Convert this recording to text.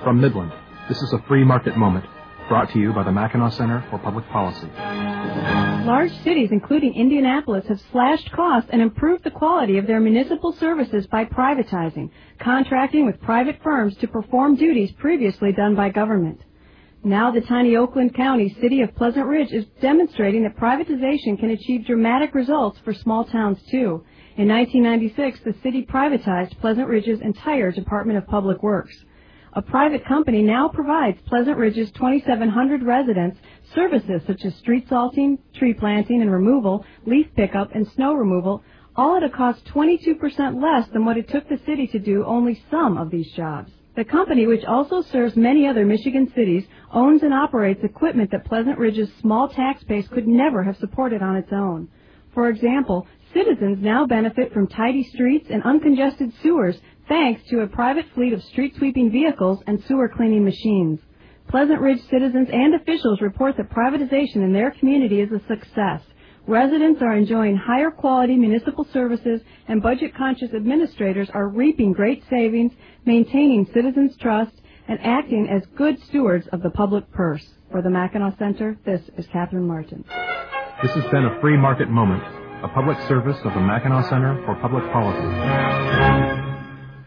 From Midland, this is a free market moment, brought to you by the Mackinac Center for Public Policy. Large cities, including Indianapolis, have slashed costs and improved the quality of their municipal services by privatizing, contracting with private firms to perform duties previously done by government. Now the tiny Oakland County city of Pleasant Ridge is demonstrating that privatization can achieve dramatic results for small towns, too. In 1996, the city privatized Pleasant Ridge's entire Department of Public Works. A private company now provides Pleasant Ridge's 2,700 residents services such as street salting, tree planting and removal, leaf pickup, and snow removal, all at a cost 22% less than what it took the city to do only some of these jobs. The company, which also serves many other Michigan cities, owns and operates equipment that Pleasant Ridge's small tax base could never have supported on its own. For example, citizens now benefit from tidy streets and uncongested sewers thanks to a private fleet of street-sweeping vehicles and sewer-cleaning machines. Pleasant Ridge citizens and officials report that privatization in their community is a success. Residents are enjoying higher quality municipal services, and budget-conscious administrators are reaping great savings, maintaining citizens' trust, and acting as good stewards of the public purse. For the Mackinac Center, this is Catherine Martin. This has been a free market moment, a public service of the Mackinac Center for Public Policy.